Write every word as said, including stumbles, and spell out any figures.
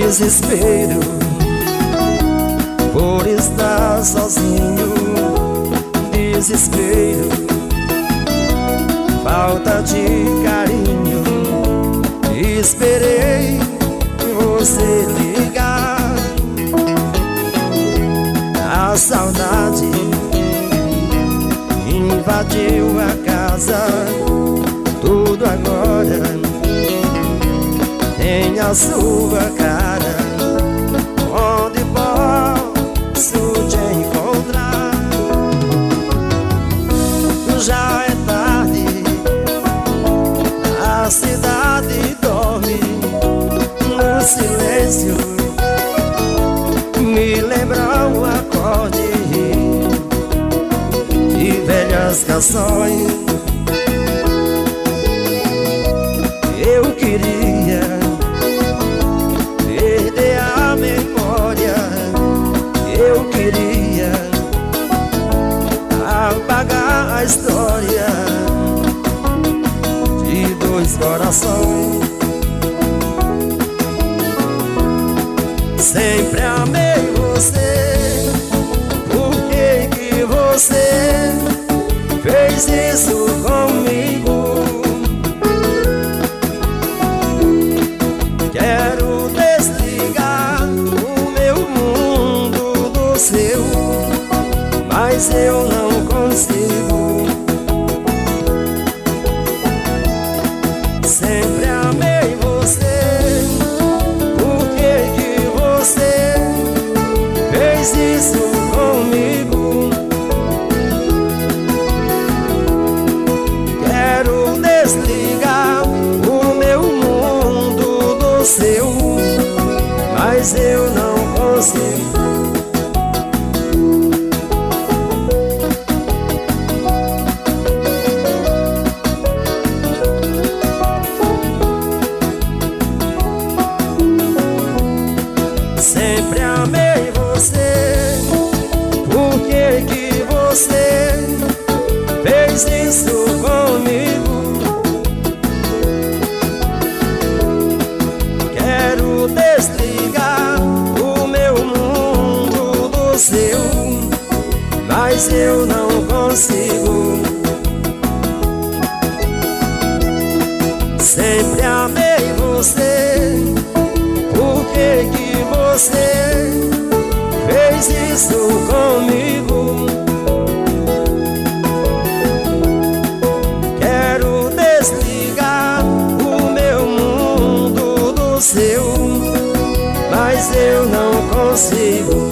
desespero por estar sozinho, desespero, falta de carinho. Esperei você ligar, a saudade invadiu a casa. Tudo agora tem a sua cara. Onde posso te encontrar? Já é tarde, a cidade dorme no silêncio. Me lembra o acorde de velhas canções. Eu queria perder a memória, eu queria apagar a história de dois corações. Sempre amei você, por que que você fez isso comigo? Quero desligar o meu mundo do seu, mas eu não consigo. Sempre amei você, por que que você fez isso comigo? Quero desligar o meu mundo do seu, mas eu não consigo. Sempre amei você, por que que você fez isso comigo? Quero desligar o meu mundo do seu, mas eu não consigo. Sempre amei você, por que que você fez isso comigo? Quero desligar o meu mundo do seu, mas eu não consigo.